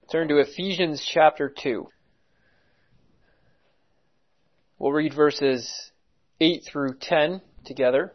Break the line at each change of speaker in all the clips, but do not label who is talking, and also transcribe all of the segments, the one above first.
Turn to Ephesians chapter 2. We'll read verses 8 through 10 together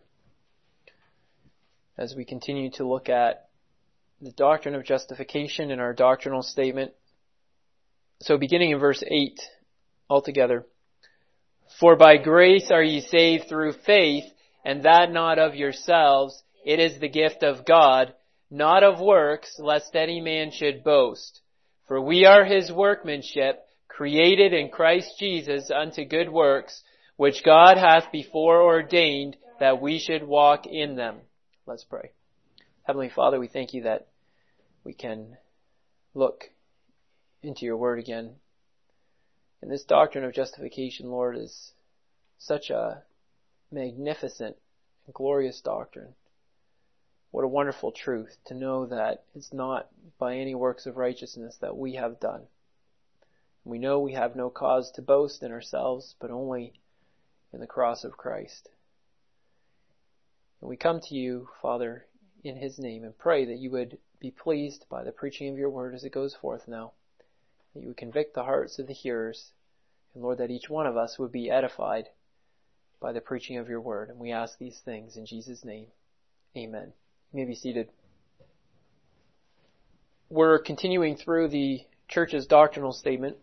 as we continue to look at the doctrine of justification in our doctrinal statement. So beginning in verse 8 altogether. For by grace are ye saved through faith, and that not of yourselves, it is the gift of God, not of works, lest any man should boast. For we are his workmanship, created in Christ Jesus unto good works, which God hath before ordained that we should walk in them. Let's pray. Heavenly Father, we thank you that we can look into your word again. And this doctrine of justification, Lord, is such a magnificent and glorious doctrine. What a wonderful truth to know that it's not by any works of righteousness that we have done. We know we have no cause to boast in ourselves, but only in the cross of Christ. And we come to you, Father, in his name, and pray that you would be pleased by the preaching of your word as it goes forth now. That you would convict the hearts of the hearers, and Lord, that each one of us would be edified by the preaching of your word. And we ask these things in Jesus' name. Amen. You may be seated. We're continuing through the church's doctrinal statement.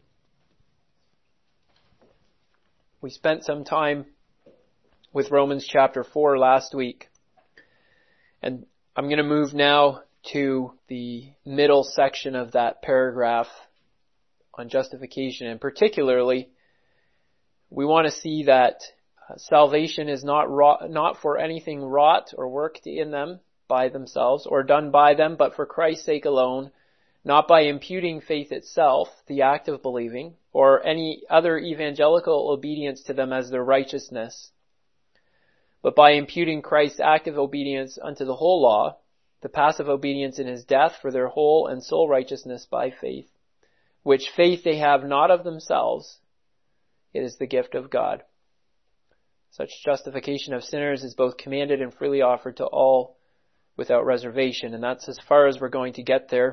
We spent some time with Romans chapter 4 last week. And I'm going to move now to the middle section of that paragraph on justification. And particularly, we want to see that salvation is not for anything wrought or worked in them by themselves or done by them, but for Christ's sake alone, not by imputing faith itself, the act of believing, or any other evangelical obedience to them as their righteousness, but by imputing Christ's active obedience unto the whole law, the passive obedience in his death for their whole and sole righteousness by faith, which faith they have not of themselves, it is the gift of God. Such justification of sinners is both commanded and freely offered to all without reservation, and that's as far as we're going to get there.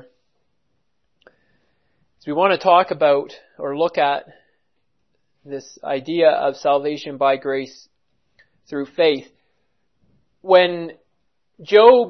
So we want to talk about or look at this idea of salvation by grace through faith. When Job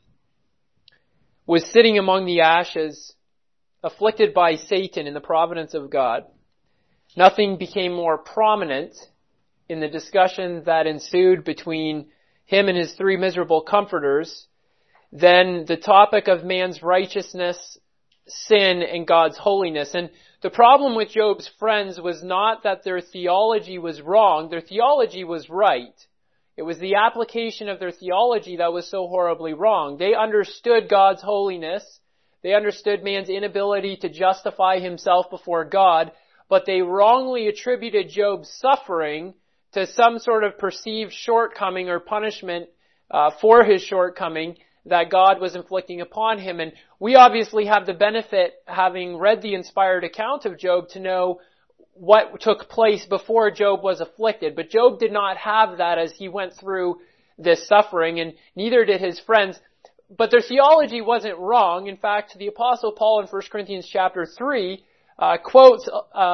was sitting among the ashes, afflicted by Satan in the providence of God, nothing became more prominent in the discussion that ensued between him and his three miserable comforters than the topic of man's righteousness, sin, and God's holiness. And the problem with Job's friends was not that their theology was wrong. Their theology was right. It was the application of their theology that was so horribly wrong. They understood God's holiness. They understood man's inability to justify himself before God, but they wrongly attributed Job's suffering to some sort of perceived shortcoming or punishment for his shortcoming that God was inflicting upon him. And we obviously have the benefit, having read the inspired account of Job, to know what took place before Job was afflicted. But Job did not have that as he went through this suffering, and neither did his friends. But their theology wasn't wrong. In fact, the Apostle Paul in 1 Corinthians chapter 3 quotes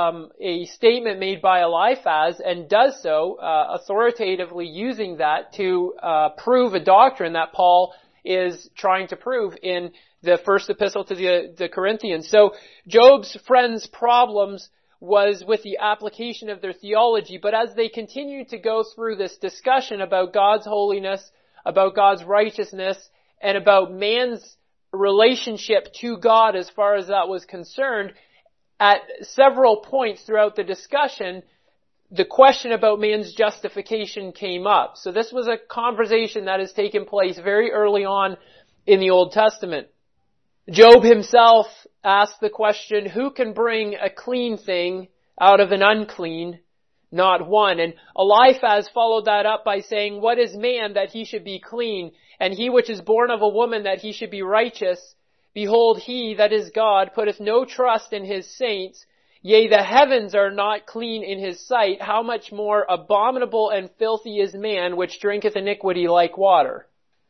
a statement made by Eliphaz and does so authoritatively, using that to prove a doctrine that Paul is trying to prove in the first epistle to the Corinthians. So Job's friends' problems was with the application of their theology, but as they continued to go through this discussion about God's holiness, about God's righteousness, and about man's relationship to God as far as that was concerned, at several points throughout the discussion, the question about man's justification came up. So this was a conversation that has taken place very early on in the Old Testament. Job himself asked the question, who can bring a clean thing out of an unclean? Not one. And Eliphaz followed that up by saying, what is man that he should be clean? And he which is born of a woman that he should be righteous? Behold, he, that is God, putteth no trust in his saints. Yea, the heavens are not clean in his sight. How much more abominable and filthy is man, which drinketh iniquity like water?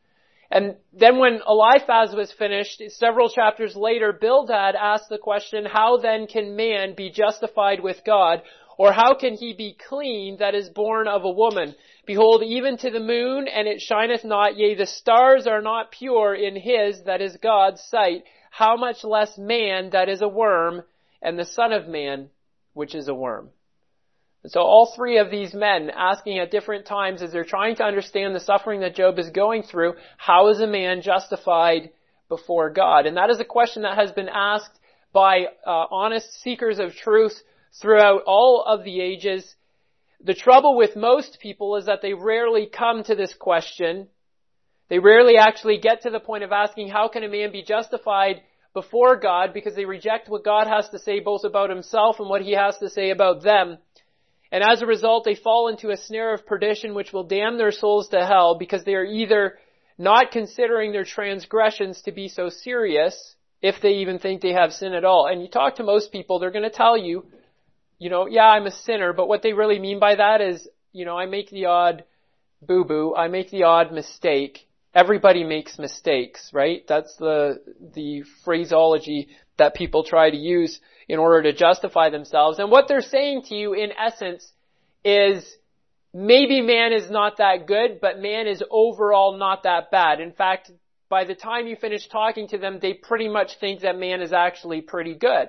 And then when Eliphaz was finished, several chapters later, Bildad asked the question, how then can man be justified with God? Or how can he be clean that is born of a woman? Behold, even to the moon, and it shineth not, yea, the stars are not pure in his, that is God's sight. How much less man that is a worm, and the Son of Man, which is a worm. And so all three of these men asking at different times as they're trying to understand the suffering that Job is going through, how is a man justified before God? And that is a question that has been asked by honest seekers of truth throughout all of the ages. The trouble with most people is that they rarely come to this question. They rarely actually get to the point of asking, how can a man be justified before God? Because they reject what God has to say both about himself and what he has to say about them. And as a result, they fall into a snare of perdition which will damn their souls to hell because they are either not considering their transgressions to be so serious, if they even think they have sin at all. And you talk to most people, they're going to tell you, yeah, I'm a sinner, but what they really mean by that is, I make the odd boo-boo, I make the odd mistake. Everybody makes mistakes, right? That's the phraseology that people try to use in order to justify themselves. And what they're saying to you, in essence, is maybe man is not that good, but man is overall not that bad. In fact, by the time you finish talking to them, they pretty much think that man is actually pretty good.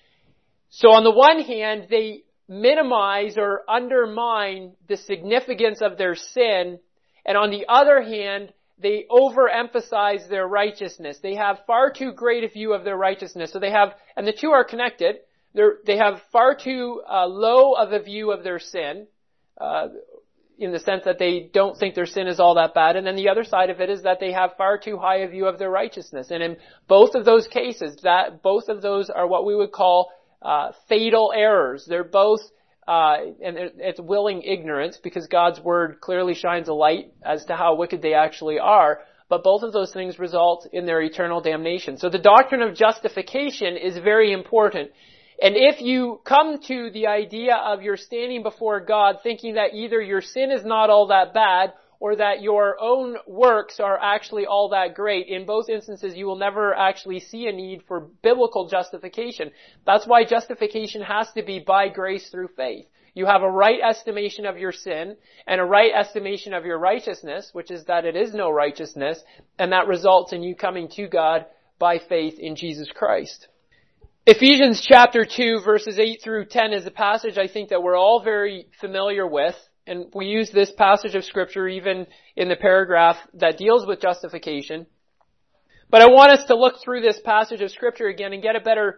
So on the one hand, they minimize or undermine the significance of their sin, and on the other hand, they overemphasize their righteousness. They have far too great a view of their righteousness. So they have, and the two are connected, they have far too low of a view of their sin, in the sense that they don't think their sin is all that bad. And then the other side of it is that they have far too high a view of their righteousness. And in both of those cases, both of those are what we would call fatal errors. They're both and it's willing ignorance, because God's word clearly shines a light as to how wicked they actually are. But both of those things result in their eternal damnation. So the doctrine of justification is very important. And if you come to the idea of your standing before God thinking that either your sin is not all that bad or that your own works are actually all that great, in both instances you will never actually see a need for biblical justification. That's why justification has to be by grace through faith. You have a right estimation of your sin and a right estimation of your righteousness, which is that it is no righteousness, and that results in you coming to God by faith in Jesus Christ. Ephesians chapter 2 verses 8 through 10 is a passage I think that we're all very familiar with. And we use this passage of Scripture even in the paragraph that deals with justification. But I want us to look through this passage of Scripture again and get a better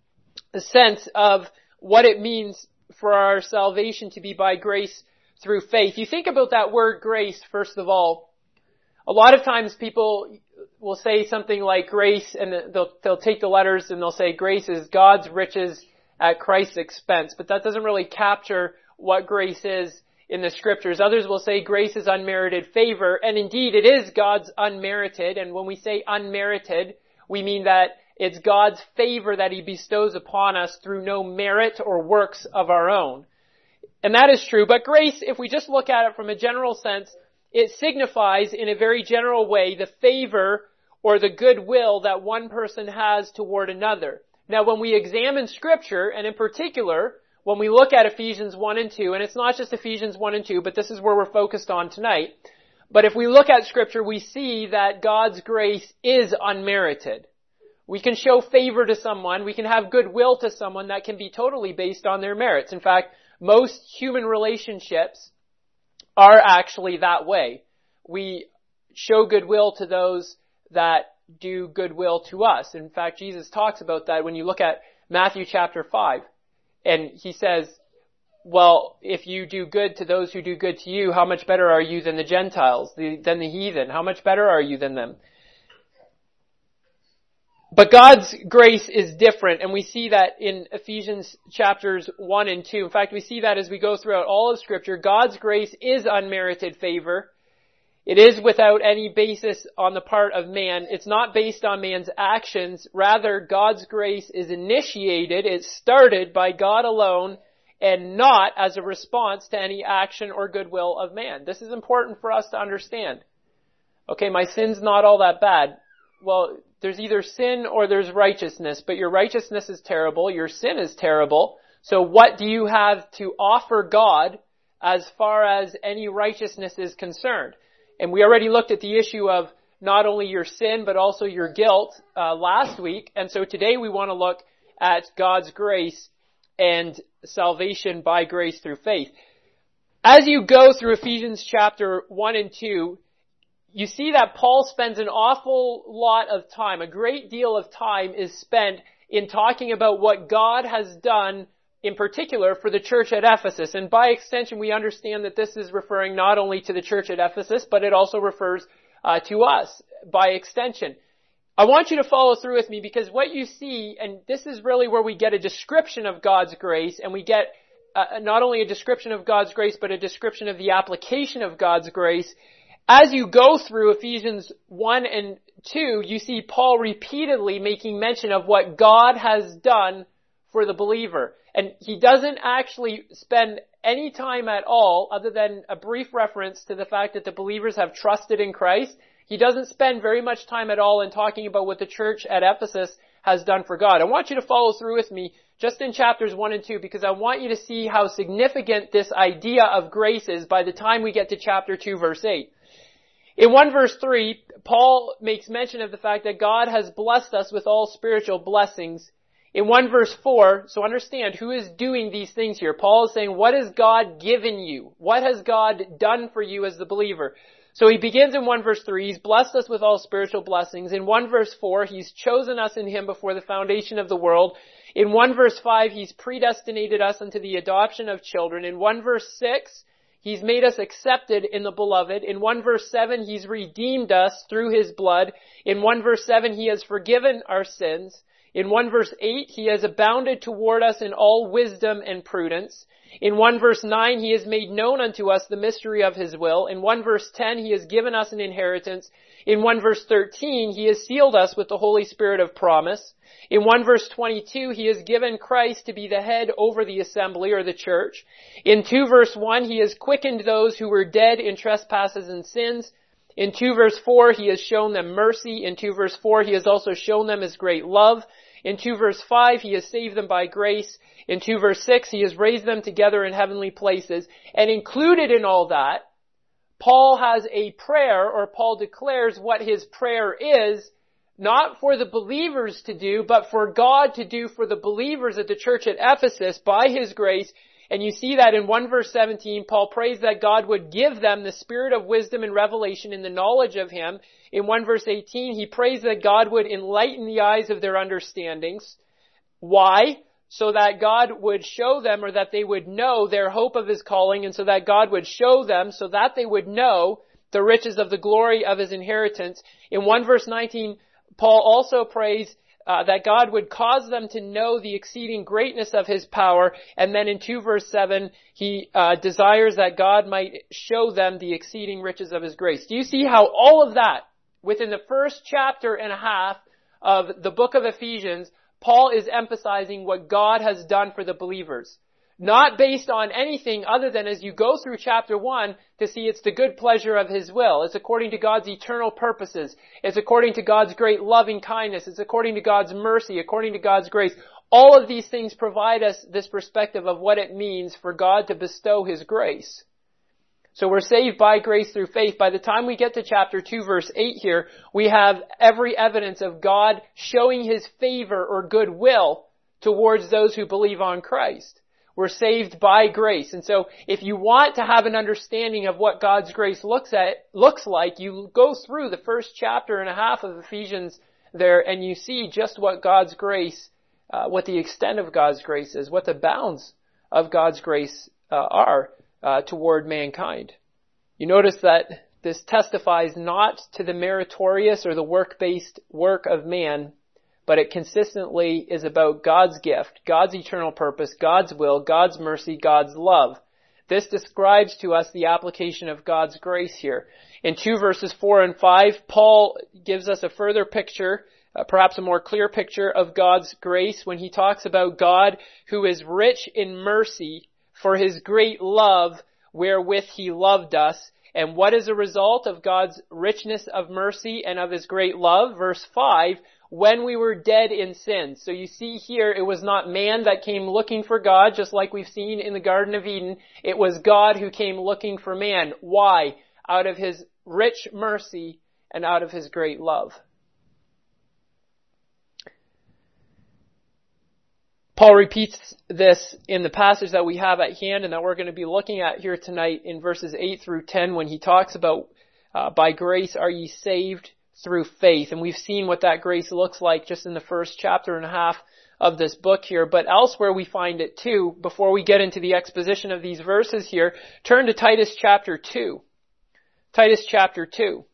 sense of what it means for our salvation to be by grace through faith. You think about that word grace, first of all. A lot of times people will say something like grace, and they'll take the letters and they'll say grace is God's riches at Christ's expense. But that doesn't really capture what grace is in the Scriptures. Others will say grace is unmerited favor, and indeed it is God's unmerited. And when we say unmerited, we mean that it's God's favor that He bestows upon us through no merit or works of our own. And that is true. But grace, if we just look at it from a general sense, it signifies in a very general way the favor or the goodwill that one person has toward another. Now, when we examine Scripture, and in particular, when we look at Ephesians 1 and 2, and it's not just Ephesians 1 and 2, but this is where we're focused on tonight. But if we look at Scripture, we see that God's grace is unmerited. We can show favor to someone, we can have goodwill to someone that can be totally based on their merits. In fact, most human relationships are actually that way. We show goodwill to those that do goodwill to us. In fact, Jesus talks about that when you look at Matthew chapter 5. And He says, well, if you do good to those who do good to you, how much better are you than the Gentiles, than the heathen? How much better are you than them? But God's grace is different, and we see that in Ephesians chapters 1 and 2. In fact, we see that as we go throughout all of Scripture. God's grace is unmerited favor. It is without any basis on the part of man. It's not based on man's actions. Rather, God's grace is initiated, it's started by God alone, and not as a response to any action or goodwill of man. This is important for us to understand. Okay, my sin's not all that bad. Well, there's either sin or there's righteousness, but your righteousness is terrible, your sin is terrible. So what do you have to offer God as far as any righteousness is concerned? And we already looked at the issue of not only your sin, but also your guilt last week. And so today we want to look at God's grace and salvation by grace through faith. As you go through Ephesians chapter 1 and 2, you see that Paul spends an awful lot of time, a great deal of time is spent in talking about what God has done in particular for the church at Ephesus. And by extension, we understand that this is referring not only to the church at Ephesus, but it also refers to us by extension. I want you to follow through with me because what you see, and this is really where we get a description of God's grace, and we get not only a description of God's grace, but a description of the application of God's grace. As you go through Ephesians 1 and 2, you see Paul repeatedly making mention of what God has done for the believer. And he doesn't actually spend any time at all, other than a brief reference to the fact that the believers have trusted in Christ. He doesn't spend very much time at all in talking about what the church at Ephesus has done for God. I want you to follow through with me just in chapters 1 and 2 because I want you to see how significant this idea of grace is by the time we get to chapter 2 verse 8. In 1 verse 3, Paul makes mention of the fact that God has blessed us with all spiritual blessings. In 1 verse 4, so understand who is doing these things here. Paul is saying, what has God given you? What has God done for you as the believer? So he begins in 1 verse 3, he's blessed us with all spiritual blessings. In 1 verse 4, he's chosen us in him before the foundation of the world. In 1 verse 5, he's predestinated us unto the adoption of children. In 1 verse 6, he's made us accepted in the beloved. In 1 verse 7, he's redeemed us through his blood. In 1 verse 7, he has forgiven our sins. In 1 verse 8, he has abounded toward us in all wisdom and prudence. In 1 verse 9, he has made known unto us the mystery of his will. In 1 verse 10, he has given us an inheritance. In 1 verse 13, he has sealed us with the Holy Spirit of promise. In 1 verse 22, he has given Christ to be the head over the assembly or the church. In 2 verse 1, he has quickened those who were dead in trespasses and sins. In 2 verse 4, he has shown them mercy. In 2 verse 4, he has also shown them his great love. In 2 verse 5, he has saved them by grace. In 2 verse 6, he has raised them together in heavenly places. And included in all that, Paul has a prayer, or Paul declares what his prayer is, not for the believers to do, but for God to do for the believers at the church at Ephesus by his grace. And you see that in 1 verse 17, Paul prays that God would give them the spirit of wisdom and revelation in the knowledge of him. In 1 verse 18, he prays that God would enlighten the eyes of their understandings. Why? So that God would show them, or that they would know their hope of his calling, and so that God would show them, so that they would know the riches of the glory of his inheritance. In 1 verse 19, Paul also prays that God would cause them to know the exceeding greatness of his power. And then in 2 verse 7, he desires that God might show them the exceeding riches of his grace. Do you see how all of that, within the first chapter and a half of the book of Ephesians, Paul is emphasizing what God has done for the believers? Not based on anything other than, as you go through chapter 1, to see it's the good pleasure of his will. It's according to God's eternal purposes. It's according to God's great loving kindness. It's according to God's mercy, according to God's grace. All of these things provide us this perspective of what it means for God to bestow his grace. So we're saved by grace through faith. By the time we get to chapter 2 verse 8 here, we have every evidence of God showing his favor or goodwill towards those who believe on Christ. We're saved by grace. And so if you want to have an understanding of what God's grace looks like, you go through the first chapter and a half of Ephesians there and you see just what God's grace, what the extent of God's grace is, what the bounds of God's grace are toward mankind. You notice that this testifies not to the meritorious or the work-based work of man, but it consistently is about God's gift, God's eternal purpose, God's will, God's mercy, God's love. This describes to us the application of God's grace here. In 2 verses 4 and 5, Paul gives us a further picture, perhaps a more clear picture of God's grace when he talks about God who is rich in mercy for his great love wherewith he loved us. And what is a result of God's richness of mercy and of His great love? Verse 5, when we were dead in sin. So you see here, it was not man that came looking for God, just like we've seen in the Garden of Eden. It was God who came looking for man. Why? Out of His rich mercy and out of His great love. Paul repeats this in the passage that we have at hand and that we're going to be looking at here tonight in verses 8 through 10 when he talks about, by grace are ye saved through faith. And we've seen what that grace looks like just in the first chapter and a half of this book here. But elsewhere we find it too. Before we get into the exposition of these verses here, turn to Titus chapter 2. Titus chapter 2.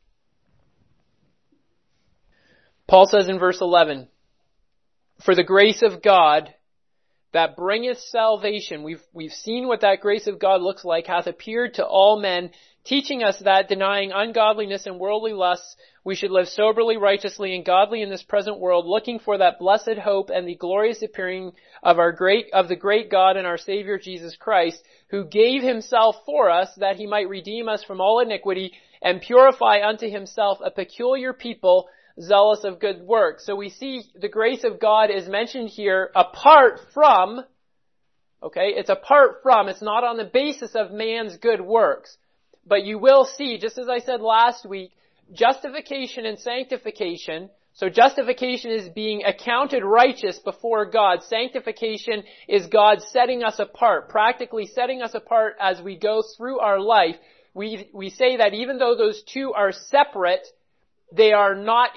Paul says in verse 11, for the grace of God that bringeth salvation, we've seen what that grace of God looks like, hath appeared to all men, teaching us that, denying ungodliness and worldly lusts, we should live soberly, righteously, and godly in this present world, looking for that blessed hope and the glorious appearing of the great God and our Savior Jesus Christ, who gave Himself for us, that He might redeem us from all iniquity, and purify unto Himself a peculiar people, zealous of good works. So we see the grace of God is mentioned here apart from, it's apart from, it's not on the basis of man's good works. But you will see, just as I said last week, justification and sanctification. So justification is being accounted righteous before God. Sanctification is God setting us apart, practically setting us apart as we go through our life. We say that even though those two are separate, they are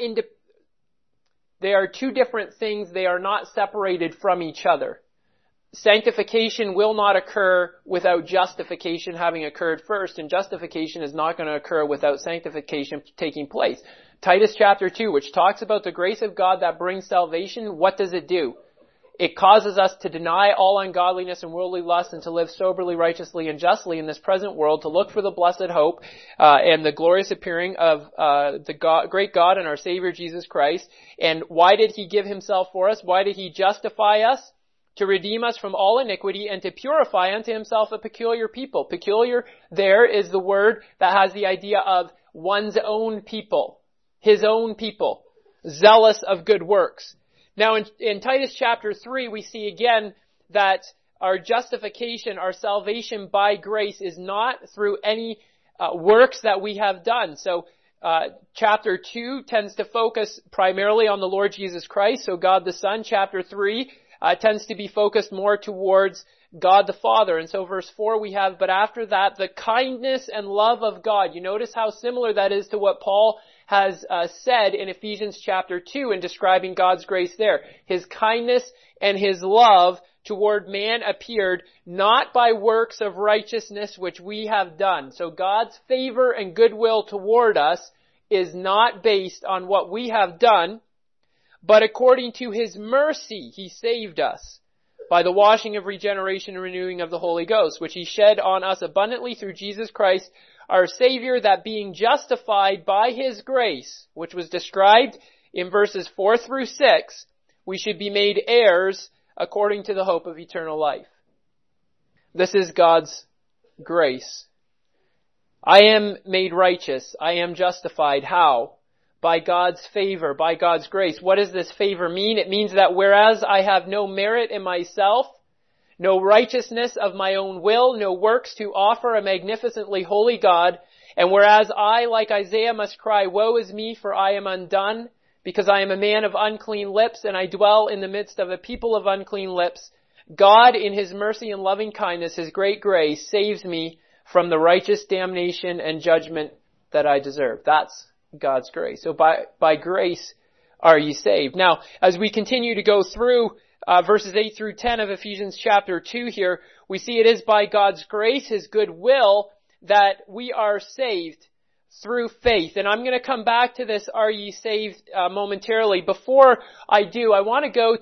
two different things. They are not separated from each other. Sanctification will not occur without justification having occurred first, and justification is not going to occur without sanctification taking place. Titus chapter 2, which talks about the grace of God that brings salvation, what does it do? It causes us to deny all ungodliness and worldly lust and to live soberly, righteously, and justly in this present world, to look for the blessed hope and the glorious appearing of great God and our Savior Jesus Christ. And why did He give Himself for us? Why did He justify us? To redeem us from all iniquity and to purify unto Himself a peculiar people. Peculiar there is the word that has the idea of one's own people, His own people, zealous of good works. Now in Titus chapter 3, we see again that our justification, our salvation by grace is not through any works that we have done. So chapter 2 tends to focus primarily on the Lord Jesus Christ, so God the Son. Chapter 3 tends to be focused more towards God the Father. And so verse 4 we have, but after that, the kindness and love of God. You notice how similar that is to what Paul has said in Ephesians chapter 2 in describing God's grace there. His kindness and His love toward man appeared not by works of righteousness which we have done. So God's favor and goodwill toward us is not based on what we have done, but according to His mercy, He saved us by the washing of regeneration and renewing of the Holy Ghost, which He shed on us abundantly through Jesus Christ, our Savior, that being justified by His grace, which was described in verses 4 through 6, we should be made heirs according to the hope of eternal life. This is God's grace. I am made righteous. I am justified. How? By God's favor, by God's grace. What does this favor mean? It means that whereas I have no merit in myself, no righteousness of my own will, no works to offer a magnificently holy God, and whereas I, like Isaiah, must cry, woe is me, for I am undone, because I am a man of unclean lips, and I dwell in the midst of a people of unclean lips, God, in His mercy and loving kindness, His great grace, saves me from the righteous damnation and judgment that I deserve. That's God's grace. So by grace are ye saved. Now, as we continue to go through verses 8 through 10 of Ephesians chapter 2 here, we see it is by God's grace, His good will, that we are saved through faith. And I'm going to come back to this, are ye saved, momentarily. Before I do, I want to go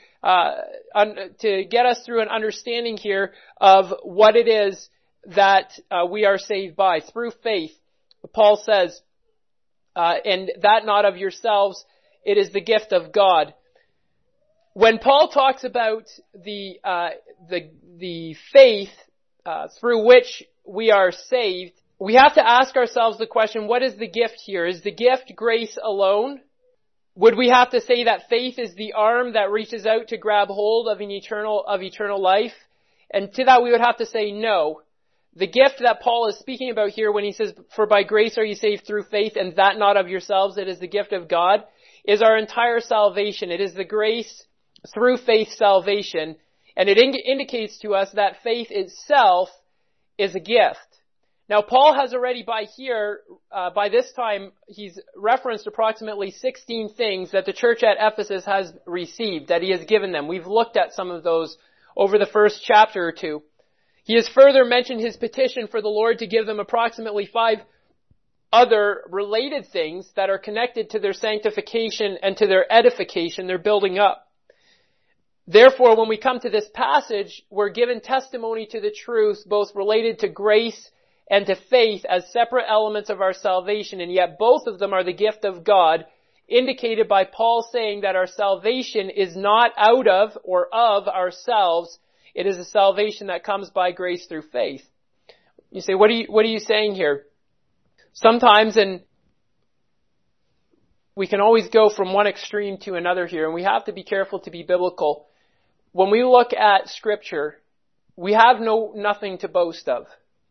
to get us through an understanding here of what it is that we are saved by. Through faith, Paul says, and that not of yourselves, it is the gift of God. When Paul talks about the faith through which we are saved, we have to ask ourselves the question, what is the gift here? Is the gift grace alone? Would we have to say that faith is the arm that reaches out to grab hold of eternal life? And to that we would have to say no. The gift that Paul is speaking about here when he says, for by grace are you saved through faith, and that not of yourselves, it is the gift of God, is our entire salvation. It is the grace through faith salvation, and it indicates to us that faith itself is a gift. Now, Paul has already by this time, he's referenced approximately 16 things that the church at Ephesus has received, that he has given them. We've looked at some of those over the first chapter or two. He has further mentioned his petition for the Lord to give them approximately 5 other related things that are connected to their sanctification and to their edification, their building up. Therefore, when we come to this passage, we're given testimony to the truth, both related to grace and to faith as separate elements of our salvation, and yet both of them are the gift of God, indicated by Paul saying that our salvation is not out of or of ourselves. It is a salvation that comes by grace through faith. You say, what are you saying here? Sometimes, and we can always go from one extreme to another here, and we have to be careful to be biblical. When we look at Scripture, we have nothing to boast of.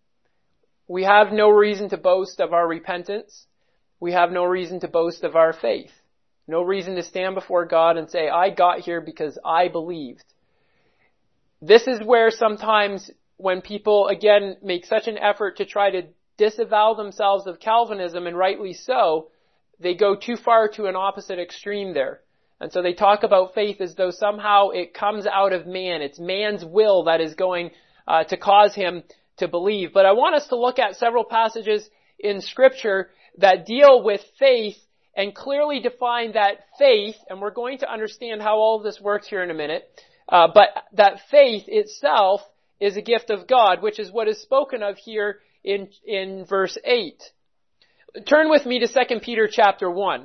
We have no reason to boast of our repentance. We have no reason to boast of our faith. No reason to stand before God and say, I got here because I believed. This is where sometimes when people, again, make such an effort to try to disavow themselves of Calvinism, and rightly so, they go too far to an opposite extreme there. And so they talk about faith as though somehow it comes out of man. It's man's will that is going to cause him to believe. But I want us to look at several passages in Scripture that deal with faith and clearly define that faith, and we're going to understand how all of this works here in a minute, but that faith itself is a gift of God, which is what is spoken of here in verse 8. Turn with me to 2 Peter chapter 1.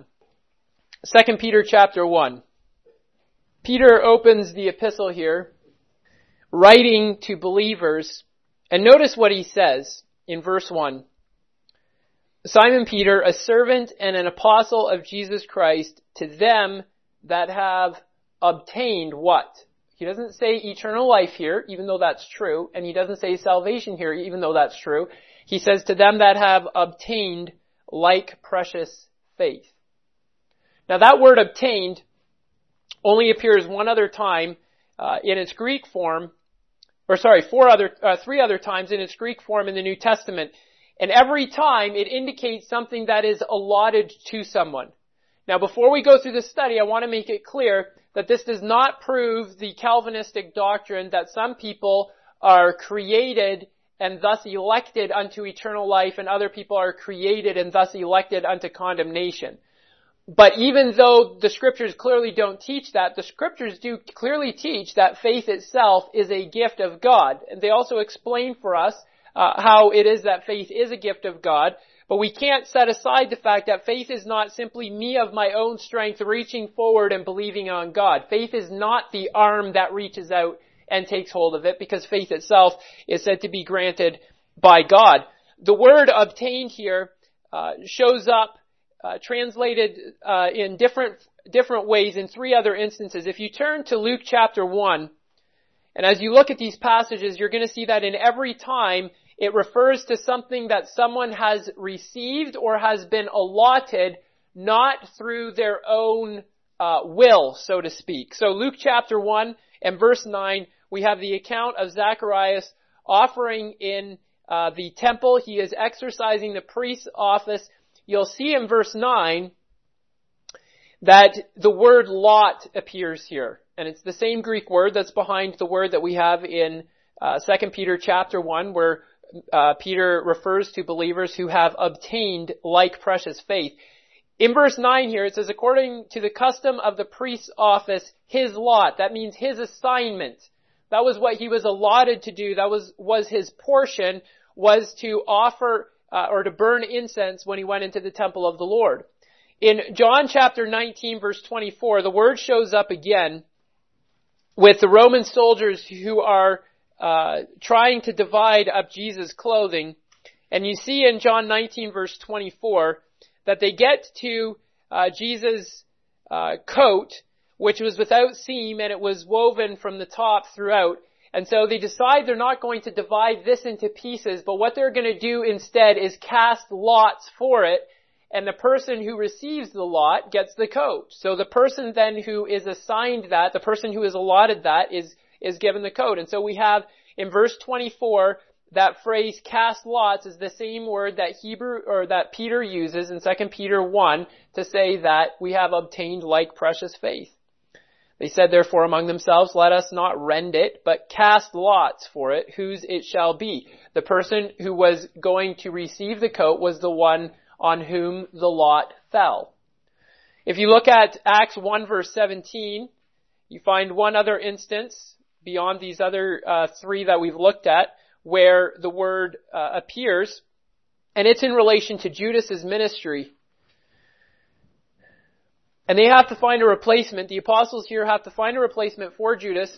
2 Peter chapter 1. Peter opens the epistle here, writing to believers, and notice what he says in verse 1. Simon Peter, a servant and an apostle of Jesus Christ, to them that have obtained what? He doesn't say eternal life here, even though that's true, and he doesn't say salvation here, even though that's true. He says to them that have obtained like precious faith. Now that word obtained only appears one other time in its Greek form, three other times in its Greek form in the New Testament. And every time it indicates something that is allotted to someone. Now before we go through this study, I want to make it clear that this does not prove the Calvinistic doctrine that some people are created and thus elected unto eternal life and other people are created and thus elected unto condemnation. But even though the Scriptures clearly don't teach that, the Scriptures do clearly teach that faith itself is a gift of God. And they also explain for us how it is that faith is a gift of God. But we can't set aside the fact that faith is not simply me of my own strength reaching forward and believing on God. Faith is not the arm that reaches out and takes hold of it, because faith itself is said to be granted by God. The word obtained here shows up translated in different ways in 3 other instances. If you turn to Luke chapter 1, and as you look at these passages, you're going to see that in every time it refers to something that someone has received or has been allotted, not through their own will, so to speak. So Luke chapter 1 and verse 9, we have the account of Zacharias offering in the temple. He is exercising the priest's office. You'll see in verse 9 that the word lot appears here. And it's the same Greek word that's behind the word that we have in 2 Peter chapter 1, where Peter refers to believers who have obtained like precious faith. In verse 9 here, it says, according to the custom of the priest's office, his lot. That means his assignment. That was what he was allotted to do. That was his portion, was to offer or to burn incense when he went into the temple of the Lord. In John chapter 19, verse 24, the word shows up again with the Roman soldiers who are trying to divide up Jesus' clothing. And you see in John 19 verse 24 that they get to Jesus' coat, which was without seam and it was woven from the top throughout. And so they decide they're not going to divide this into pieces, but what they're going to do instead is cast lots for it, and the person who receives the lot gets the coat. So the person then who is assigned that, the person who is allotted that is given the coat. And so we have in verse 24, that phrase cast lots is the same word that Peter uses in 2 Peter 1 to say that we have obtained like precious faith. They said, therefore, among themselves, let us not rend it, but cast lots for it, whose it shall be. The person who was going to receive the coat was the one on whom the lot fell. If you look at Acts 1 verse 17, you find one other instance beyond these other three that we've looked at where the word appears, and it's in relation to Judas's ministry. And they have to find a replacement. The apostles here have to find a replacement for Judas.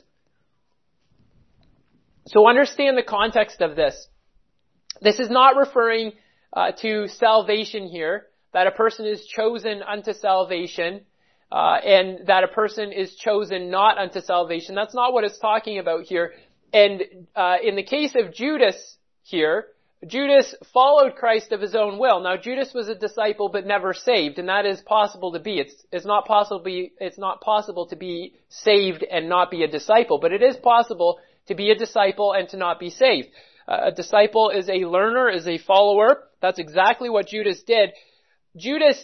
So understand the context of this. This is not referring to salvation here, that a person is chosen unto salvation, and that a person is chosen not unto salvation. That's not what it's talking about here. And in the case of Judas here, Judas followed Christ of his own will. Now, Judas was a disciple but never saved, and that is possible to be. It's not possible to be saved and not be a disciple, but it is possible to be a disciple and to not be saved. A disciple is a learner, is a follower. That's exactly what Judas did. Judas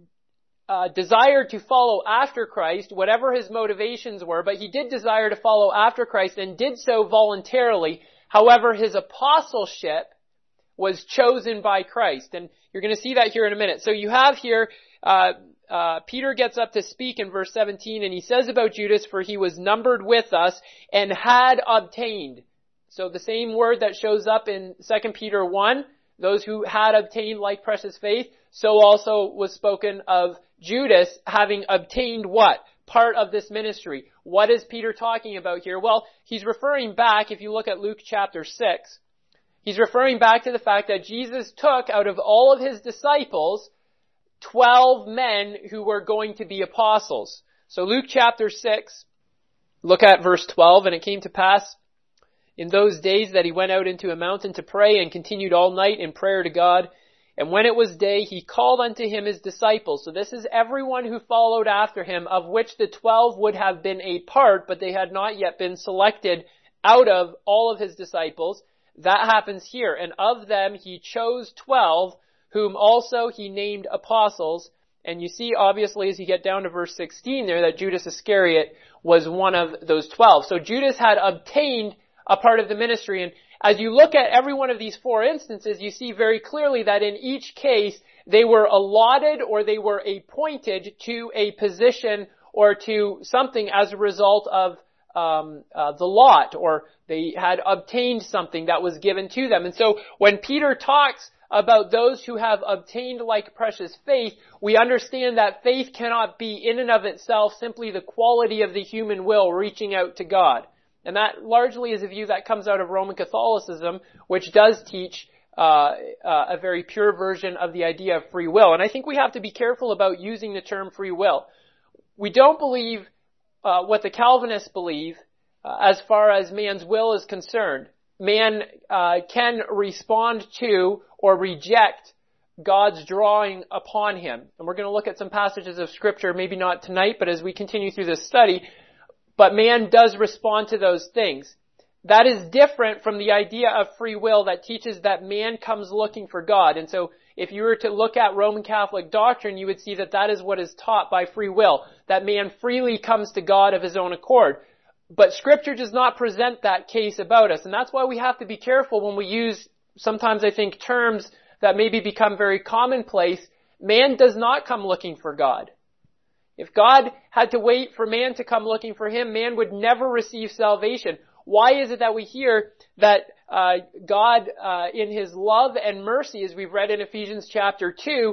desired to follow after Christ, whatever his motivations were, but he did desire to follow after Christ and did so voluntarily. However, his apostleship was chosen by Christ. And you're going to see that here in a minute. So you have here, Peter gets up to speak in verse 17, and he says about Judas, for he was numbered with us and had obtained. So the same word that shows up in 2 Peter 1, those who had obtained like precious faith, so also was spoken of Judas having obtained what? Part of this ministry. What is Peter talking about here? Well, he's referring back, if you look at Luke chapter 6, he's referring back to the fact that Jesus took out of all of his disciples 12 men who were going to be apostles. So Luke chapter 6, look at verse 12, and it came to pass in those days that he went out into a mountain to pray and continued all night in prayer to God. And when it was day, he called unto him his disciples. So this is everyone who followed after him, of which the 12 would have been a part, but they had not yet been selected out of all of his disciples. That happens here. And of them he chose 12, whom also he named apostles. And you see, obviously, as you get down to verse 16 there, that Judas Iscariot was one of those 12. So Judas had obtained a part of the ministry. And as you look at every one of these four instances, you see very clearly that in each case, they were allotted or they were appointed to a position or to something as a result of the lot, or they had obtained something that was given to them. And so when Peter talks about those who have obtained like precious faith, we understand that faith cannot be in and of itself simply the quality of the human will reaching out to God. And that largely is a view that comes out of Roman Catholicism, which does teach a very pure version of the idea of free will. And I think we have to be careful about using the term free will. We don't believe what the Calvinists believe as far as man's will is concerned. Man can respond to or reject God's drawing upon him. And we're going to look at some passages of Scripture, maybe not tonight, but as we continue through this study. But man does respond to those things. That is different from the idea of free will that teaches that man comes looking for God. And so if you were to look at Roman Catholic doctrine, you would see that that is what is taught by free will, that man freely comes to God of his own accord. But Scripture does not present that case about us. And that's why we have to be careful when we use, sometimes I think, terms that maybe become very commonplace. Man does not come looking for God. If God had to wait for man to come looking for him, man would never receive salvation. Why is it that we hear that God, in his love and mercy, as we've read in Ephesians chapter 2,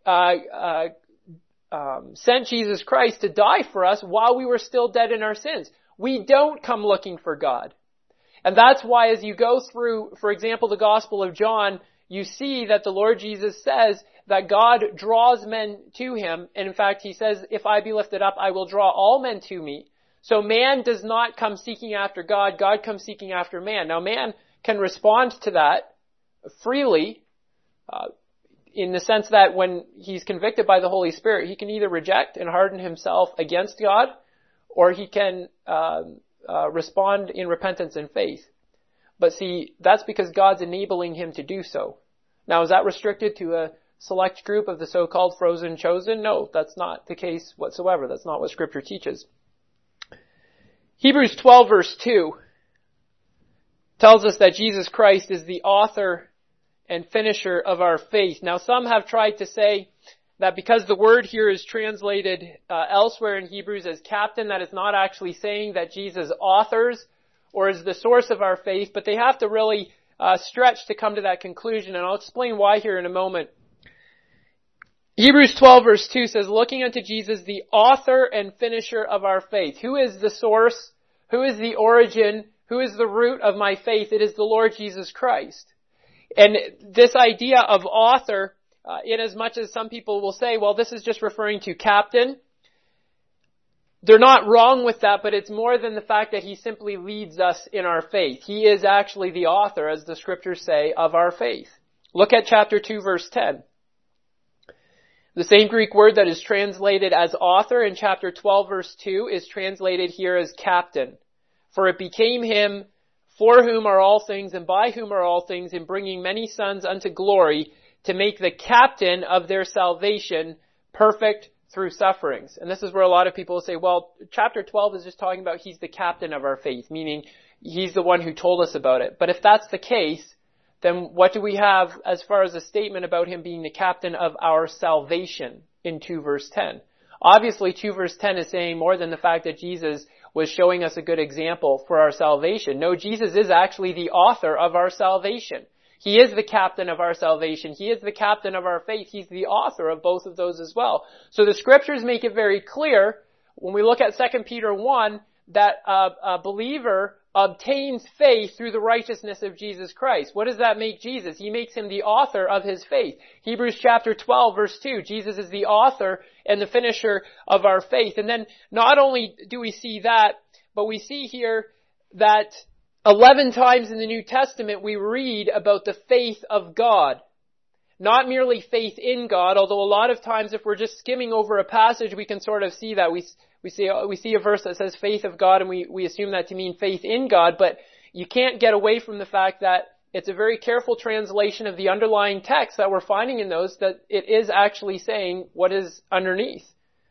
sent Jesus Christ to die for us while we were still dead in our sins? We don't come looking for God. And that's why as you go through, for example, the Gospel of John, you see that the Lord Jesus says that God draws men to him. And in fact, he says, if I be lifted up, I will draw all men to me. So man does not come seeking after God. God comes seeking after man. Now man can respond to that freely, in the sense that when he's convicted by the Holy Spirit, he can either reject and harden himself against God, or he can respond in repentance and faith. But see, that's because God's enabling him to do so. Now, is that restricted to a select group of the so-called frozen chosen? No, that's not the case whatsoever. That's not what Scripture teaches. Hebrews 12 verse 2 tells us that Jesus Christ is the author and finisher of our faith. Now, some have tried to say that because the word here is translated elsewhere in Hebrews as captain, that is not actually saying that Jesus authors or is the source of our faith, but they have to really stretch to come to that conclusion, and I'll explain why here in a moment. Hebrews 12 verse 2 says, looking unto Jesus, the author and finisher of our faith. Who is the source? Who is the origin? Who is the root of my faith? It is the Lord Jesus Christ. And this idea of author, in as much as some people will say, well, this is just referring to captain, they're not wrong with that, but it's more than the fact that he simply leads us in our faith. He is actually the author, as the Scriptures say, of our faith. Look at chapter 2 verse 10. The same Greek word that is translated as author in chapter 12 verse 2 is translated here as captain. For it became him for whom are all things and by whom are all things, in bringing many sons unto glory, to make the captain of their salvation perfect through sufferings. And this is where a lot of people say, well, chapter 12 is just talking about he's the captain of our faith, meaning he's the one who told us about it. But if that's the case, then what do we have as far as a statement about him being the captain of our salvation in 2 verse 10? Obviously, 2 verse 10 is saying more than the fact that Jesus was showing us a good example for our salvation. No, Jesus is actually the author of our salvation. He is the captain of our salvation. He is the captain of our faith. He's the author of both of those as well. So the Scriptures make it very clear when we look at 2 Peter 1 that a believer obtains faith through the righteousness of Jesus Christ. What does that make Jesus? He makes him the author of his faith. Hebrews chapter 12 verse 2, Jesus is the author and the finisher of our faith. And then not only do we see that, but we see here that 11 times in the New Testament we read about the faith of God. Not merely faith in God, although a lot of times if we're just skimming over a passage, we can sort of see that. We see a verse that says faith of God, and we assume that to mean faith in God, but you can't get away from the fact that it's a very careful translation of the underlying text that we're finding in those, that it is actually saying what is underneath.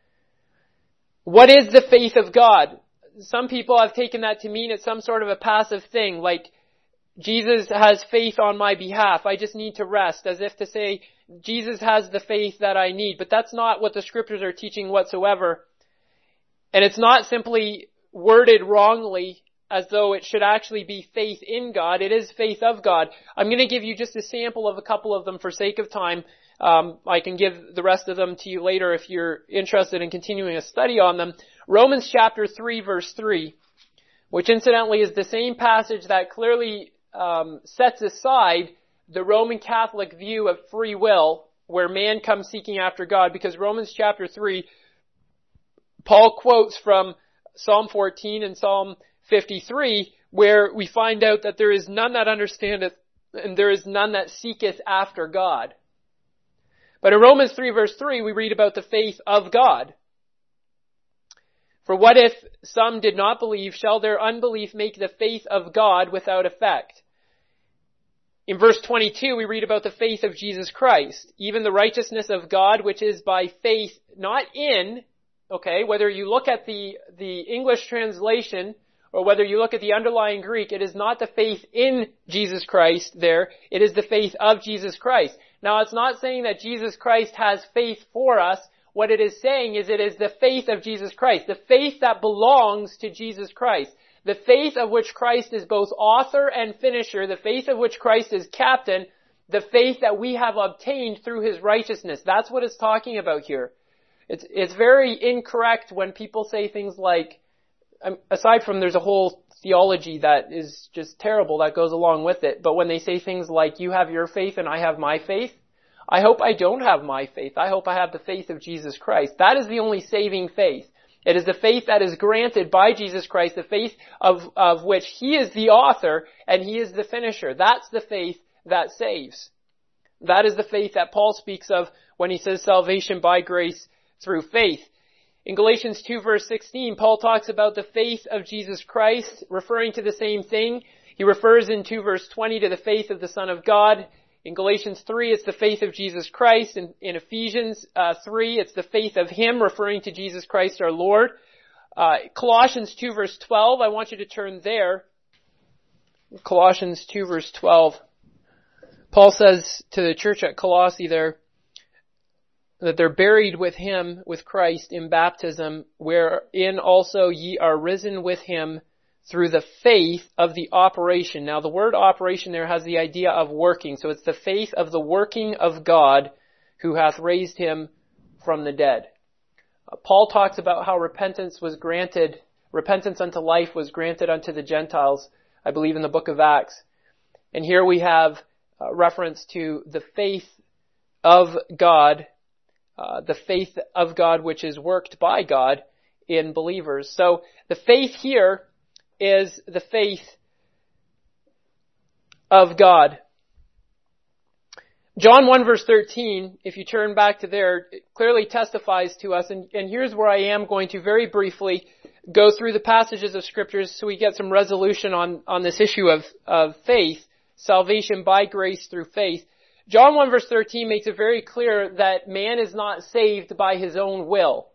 What is the faith of God? Some people have taken that to mean it's some sort of a passive thing, like Jesus has faith on my behalf. I just need to rest, as if to say, Jesus has the faith that I need. But that's not what the Scriptures are teaching whatsoever. And it's not simply worded wrongly as though it should actually be faith in God. It is faith of God. I'm going to give you just a sample of a couple of them for sake of time. I can give the rest of them to you later if you're interested in continuing a study on them. Romans chapter 3 verse 3, which incidentally is the same passage that clearly sets aside the Roman Catholic view of free will, where man comes seeking after God, because Romans chapter 3, Paul quotes from Psalm 14 and Psalm 53, where we find out that there is none that understandeth, and there is none that seeketh after God. But in Romans 3 verse 3, we read about the faith of God. For what if some did not believe? Shall their unbelief make the faith of God without effect? In verse 22, we read about the faith of Jesus Christ, even the righteousness of God, which is by faith, not in, okay, whether you look at the English translation or whether you look at the underlying Greek, it is not the faith in Jesus Christ there, it is the faith of Jesus Christ. Now, it's not saying that Jesus Christ has faith for us. What it is saying is it is the faith of Jesus Christ, the faith that belongs to Jesus Christ. The faith of which Christ is both author and finisher, the faith of which Christ is captain, the faith that we have obtained through his righteousness. That's what it's talking about here. It's very incorrect when people say things like, aside from there's a whole theology that is just terrible that goes along with it, but when they say things like, you have your faith and I have my faith, I hope I don't have my faith. I hope I have the faith of Jesus Christ. That is the only saving faith. It is the faith that is granted by Jesus Christ, the faith of which He is the author and He is the finisher. That's the faith that saves. That is the faith that Paul speaks of when he says salvation by grace through faith. In Galatians 2 verse 16, Paul talks about the faith of Jesus Christ, referring to the same thing. He refers in 2 verse 20 to the faith of the Son of God. In Galatians 3, it's the faith of Jesus Christ. In Ephesians 3, it's the faith of Him, referring to Jesus Christ our Lord. Colossians 2 verse 12, I want you to turn there. Colossians 2 verse 12. Paul says to the church at Colossae there that they're buried with Him, with Christ, in baptism, wherein also ye are risen with Him through the faith of the operation. Now the word operation there has the idea of working. So it's the faith of the working of God who hath raised Him from the dead. Paul talks about how repentance unto life was granted unto the Gentiles, I believe in the book of Acts. And here we have reference to the faith of God, which is worked by God in believers. So the faith here is the faith of God. John 1 verse 13, if you turn back to there, it clearly testifies to us, and here's where I am going to very briefly go through the passages of scriptures so we get some resolution on this issue of faith, salvation by grace through faith. John 1 verse 13 makes it very clear that man is not saved by his own will.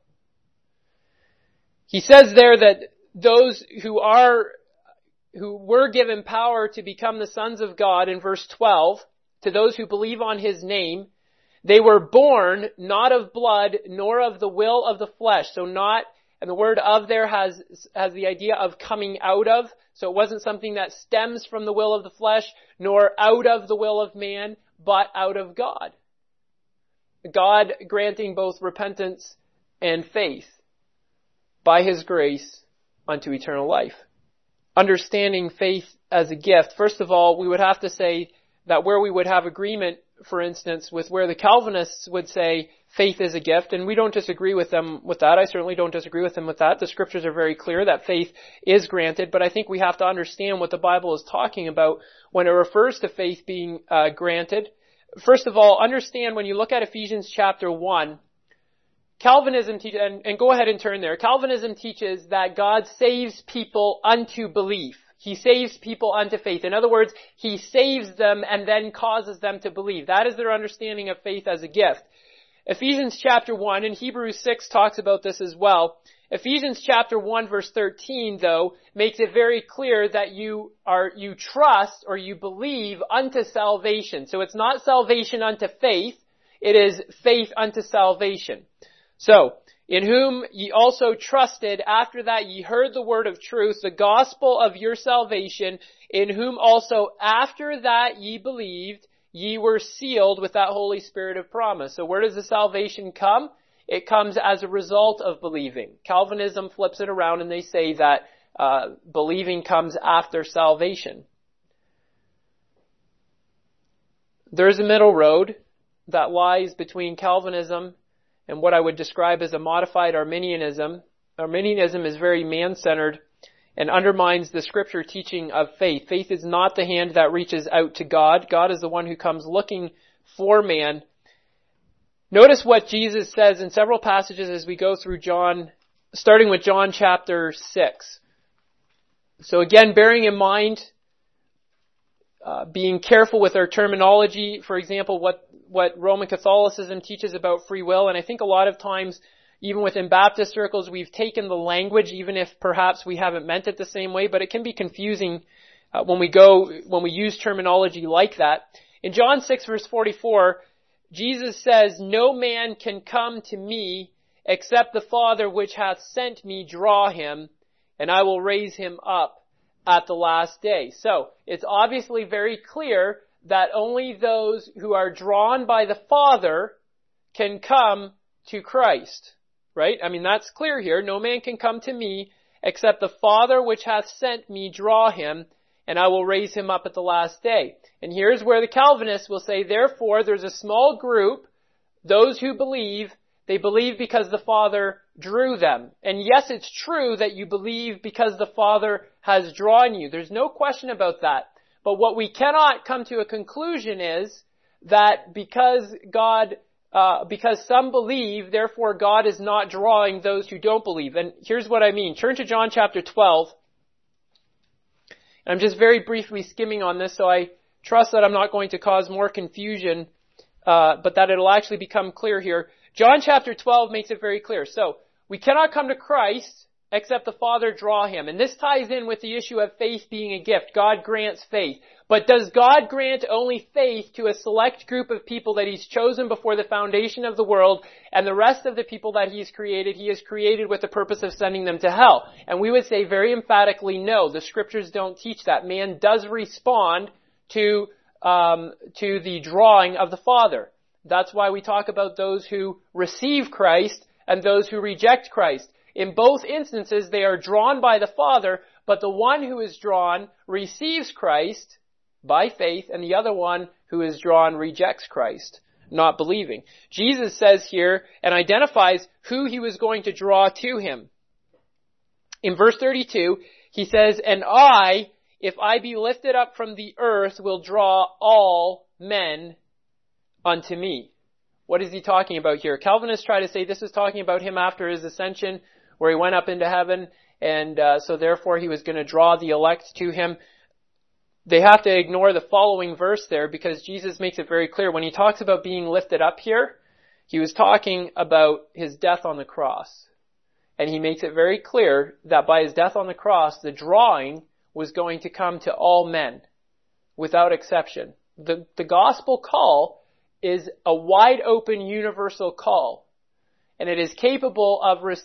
He says there that those who were given power to become the sons of God in verse 12, to those who believe on His name, they were born not of blood nor of the will of the flesh. So not, and the word of there has the idea of coming out of. So it wasn't something that stems from the will of the flesh, nor out of the will of man, but out of God. God granting both repentance and faith by His grace unto eternal life. Understanding faith as a gift, first of all, we would have to say that where we would have agreement, for instance, with where the Calvinists would say faith is a gift, and we don't disagree with them with that. I certainly don't disagree with them with that. The scriptures are very clear that faith is granted, but I think we have to understand what the Bible is talking about when it refers to faith being granted. First of all, understand when you look at Ephesians chapter 1, Calvinism teaches, and go ahead and turn there, Calvinism teaches that God saves people unto belief. He saves people unto faith. In other words, He saves them and then causes them to believe. That is their understanding of faith as a gift. Ephesians chapter 1 and Hebrews 6 talks about this as well. Ephesians chapter 1 verse 13 though makes it very clear that you trust or you believe unto salvation. So it's not salvation unto faith, it is faith unto salvation. So, in whom ye also trusted, after that ye heard the word of truth, the gospel of your salvation, in whom also after that ye believed, ye were sealed with that Holy Spirit of promise. So where does the salvation come? It comes as a result of believing. Calvinism flips it around and they say that believing comes after salvation. There's a middle road that lies between Calvinism and what I would describe as a modified Arminianism. Arminianism is very man-centered and undermines the scripture teaching of faith. Faith is not the hand that reaches out to God. God is the one who comes looking for man. Notice what Jesus says in several passages as we go through John, starting with John chapter 6. So again, bearing in mind, being careful with our terminology, for example, what Roman Catholicism teaches about free will, and I think a lot of times, even within Baptist circles, we've taken the language, even if perhaps we haven't meant it the same way, but it can be confusing when we use terminology like that. In John 6 verse 44, Jesus says, "No man can come to me except the Father which hath sent me draw him, and I will raise him up at the last day." So, it's obviously very clear that only those who are drawn by the Father can come to Christ. Right? I mean, that's clear here. No man can come to me except the Father which hath sent me draw him, and I will raise him up at the last day. And here's where the Calvinists will say, therefore, there's a small group, those who believe, they believe because the Father drew them. And yes, it's true that you believe because the Father has drawn you. There's no question about that. But what we cannot come to a conclusion is that because some believe, therefore God is not drawing those who don't believe. And here's what I mean. Turn to John chapter 12. I'm just very briefly skimming on this, so I trust that I'm not going to cause more confusion, but that it'll actually become clear here. John chapter 12 makes it very clear. So, we cannot come to Christ except the Father draw him. And this ties in with the issue of faith being a gift. God grants faith. But does God grant only faith to a select group of people that He's chosen before the foundation of the world, and the rest of the people that He has created with the purpose of sending them to hell? And we would say very emphatically, no, the Scriptures don't teach that. Man does respond to the drawing of the Father. That's why we talk about those who receive Christ and those who reject Christ. In both instances, they are drawn by the Father, but the one who is drawn receives Christ by faith, and the other one who is drawn rejects Christ, not believing. Jesus says here and identifies who He was going to draw to Him. In verse 32, He says, and I, if I be lifted up from the earth, will draw all men unto me. What is He talking about here? Calvinists try to say this is talking about Him after His ascension, where He went up into heaven, and so therefore He was going to draw the elect to Him. They have to ignore the following verse there, because Jesus makes it very clear. When He talks about being lifted up here, He was talking about His death on the cross. And He makes it very clear that by His death on the cross, the drawing was going to come to all men, without exception. The gospel call is a wide open universal call. And it is capable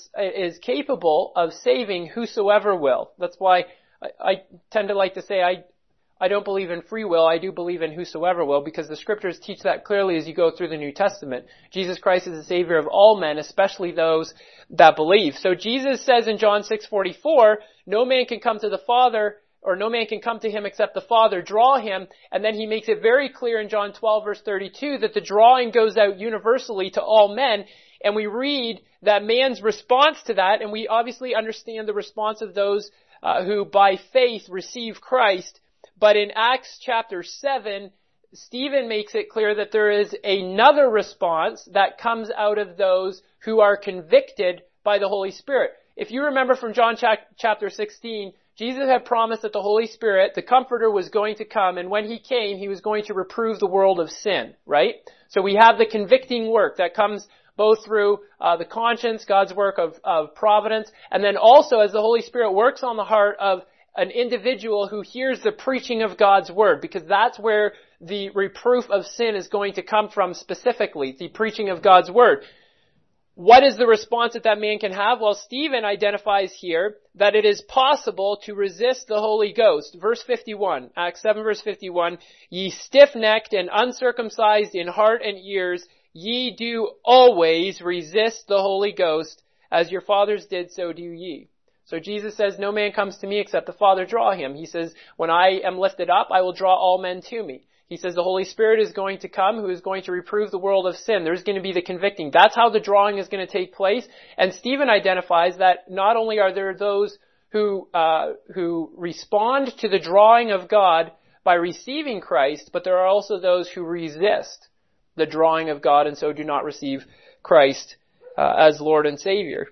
of saving whosoever will. That's why I tend to like to say I don't believe in free will. I do believe in whosoever will, because the Scriptures teach that clearly as you go through the New Testament. Jesus Christ is the Savior of all men, especially those that believe. So Jesus says in John 6:44, no man can come to the Father, or no man can come to Him except the Father draw him. And then He makes it very clear in John 12 verse 32 that the drawing goes out universally to all men. And we read that man's response to that, and we obviously understand the response of those who by faith receive Christ. But in Acts chapter 7, Stephen makes it clear that there is another response that comes out of those who are convicted by the Holy Spirit. If you remember from John chapter 16, Jesus had promised that the Holy Spirit, the Comforter, was going to come, and when He came, He was going to reprove the world of sin, right? So we have the convicting work that comes both through the conscience, God's work of providence, and then also as the Holy Spirit works on the heart of an individual who hears the preaching of God's Word, because that's where the reproof of sin is going to come from specifically, the preaching of God's Word. What is the response that man can have? Well, Stephen identifies here that it is possible to resist the Holy Ghost. Verse 51, Acts 7 verse 51, ye stiff-necked and uncircumcised in heart and ears, ye do always resist the Holy Ghost, as your fathers did, so do ye. So Jesus says, no man comes to me except the Father draw him. He says, when I am lifted up, I will draw all men to me. He says the Holy Spirit is going to come, who is going to reprove the world of sin. There's going to be the convicting. That's how the drawing is going to take place. And Stephen identifies that not only are there those who respond to the drawing of God by receiving Christ, but there are also those who resist the drawing of God and so do not receive Christ as Lord and Savior.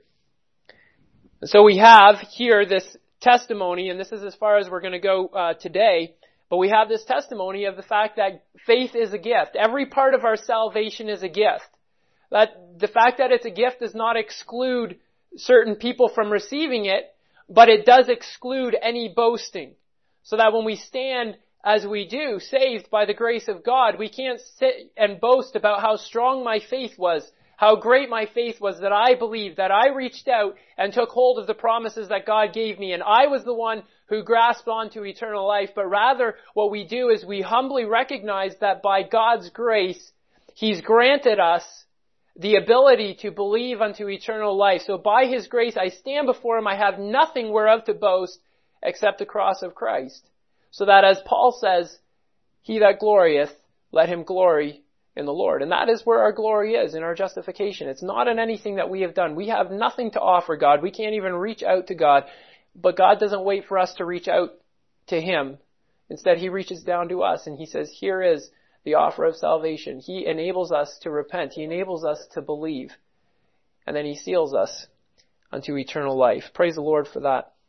So we have here this testimony, and this is as far as we're going to go today. But we have this testimony of the fact that faith is a gift. Every part of our salvation is a gift. That the fact that it's a gift does not exclude certain people from receiving it, but it does exclude any boasting. So that when we stand as we do, saved by the grace of God, we can't sit and boast about how strong my faith was, how great my faith was, that I believed, that I reached out and took hold of the promises that God gave me, and I was the one who grasped onto eternal life. But rather, what we do is we humbly recognize that by God's grace, He's granted us the ability to believe unto eternal life. So by his grace I stand before him, I have nothing whereof to boast except the cross of Christ. So that as Paul says, he that glorieth, let him glory in the Lord. And that is where our glory is, in our justification. It's not in anything that we have done. We have nothing to offer God. We can't even reach out to God. But God doesn't wait for us to reach out to him. Instead, he reaches down to us and he says, here is the offer of salvation. He enables us to repent. He enables us to believe. And then he seals us unto eternal life. Praise the Lord for that.